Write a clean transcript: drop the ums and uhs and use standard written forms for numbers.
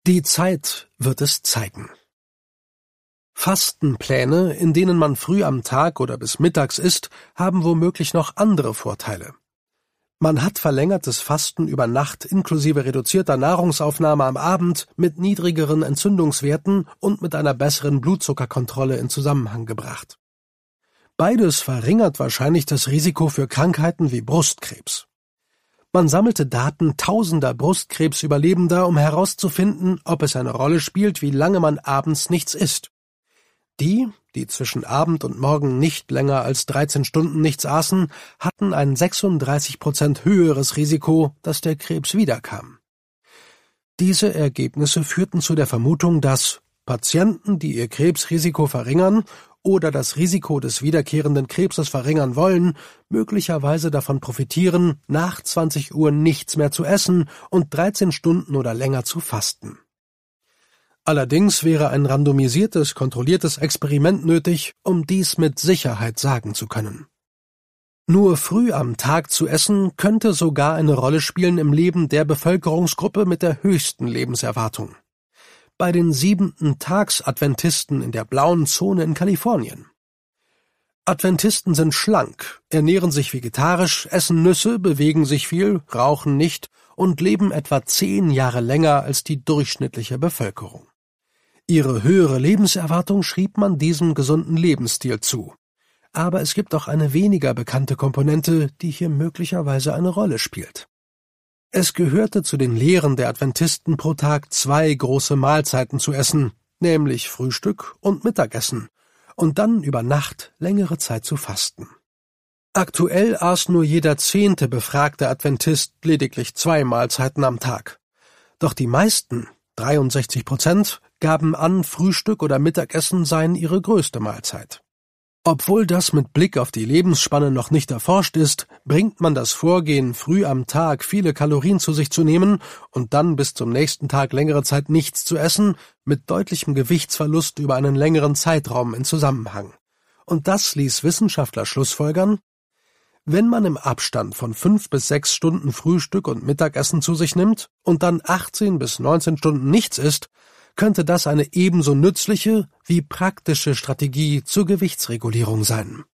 Die Zeit wird es zeigen. Fastenpläne, in denen man früh am Tag oder bis mittags isst, haben womöglich noch andere Vorteile. Man hat verlängertes Fasten über Nacht inklusive reduzierter Nahrungsaufnahme am Abend mit niedrigeren Entzündungswerten und mit einer besseren Blutzuckerkontrolle in Zusammenhang gebracht. Beides verringert wahrscheinlich das Risiko für Krankheiten wie Brustkrebs. Man sammelte Daten tausender Brustkrebsüberlebender, um herauszufinden, ob es eine Rolle spielt, wie lange man abends nichts isst. Die zwischen Abend und Morgen nicht länger als 13 Stunden nichts aßen, hatten ein 36% höheres Risiko, dass der Krebs wiederkam. Diese Ergebnisse führten zu der Vermutung, dass Patienten, die ihr Krebsrisiko verringern oder das Risiko des wiederkehrenden Krebses verringern wollen, möglicherweise davon profitieren, nach 20 Uhr nichts mehr zu essen und 13 Stunden oder länger zu fasten. Allerdings wäre ein randomisiertes, kontrolliertes Experiment nötig, um dies mit Sicherheit sagen zu können. Nur früh am Tag zu essen, könnte sogar eine Rolle spielen im Leben der Bevölkerungsgruppe mit der höchsten Lebenserwartung. Bei den 7-Tags-Adventisten in der blauen Zone in Kalifornien. Adventisten sind schlank, ernähren sich vegetarisch, essen Nüsse, bewegen sich viel, rauchen nicht und leben etwa 10 Jahre länger als die durchschnittliche Bevölkerung. Ihre höhere Lebenserwartung schrieb man diesem gesunden Lebensstil zu. Aber es gibt auch eine weniger bekannte Komponente, die hier möglicherweise eine Rolle spielt. Es gehörte zu den Lehren der Adventisten, pro Tag 2 große Mahlzeiten zu essen, nämlich Frühstück und Mittagessen, und dann über Nacht längere Zeit zu fasten. Aktuell aß nur jeder 10. befragte Adventist lediglich 2 Mahlzeiten am Tag. Doch die meisten, 63%, gaben an, Frühstück oder Mittagessen seien ihre größte Mahlzeit. Obwohl das mit Blick auf die Lebensspanne noch nicht erforscht ist, bringt man das Vorgehen, früh am Tag viele Kalorien zu sich zu nehmen und dann bis zum nächsten Tag längere Zeit nichts zu essen, mit deutlichem Gewichtsverlust über einen längeren Zeitraum in Zusammenhang. Und das ließ Wissenschaftler schlussfolgern: Wenn man im Abstand von 5 bis 6 Stunden Frühstück und Mittagessen zu sich nimmt und dann 18 bis 19 Stunden nichts isst, könnte das eine ebenso nützliche wie praktische Strategie zur Gewichtsregulierung sein.